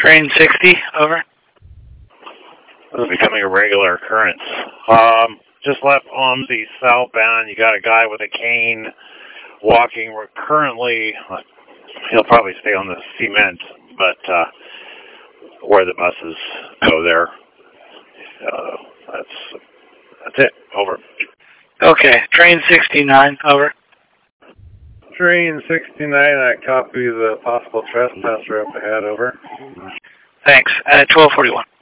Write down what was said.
Train 60, over. This is becoming a regular occurrence. Just left OMSI southbound. You got a guy with a cane walking. We're currently, he'll probably stay on the cement, but where the buses go there. That's it. Over. Okay, train 69, over. Train 69, I copy the possible trespasser up ahead, over. Thanks. 1241.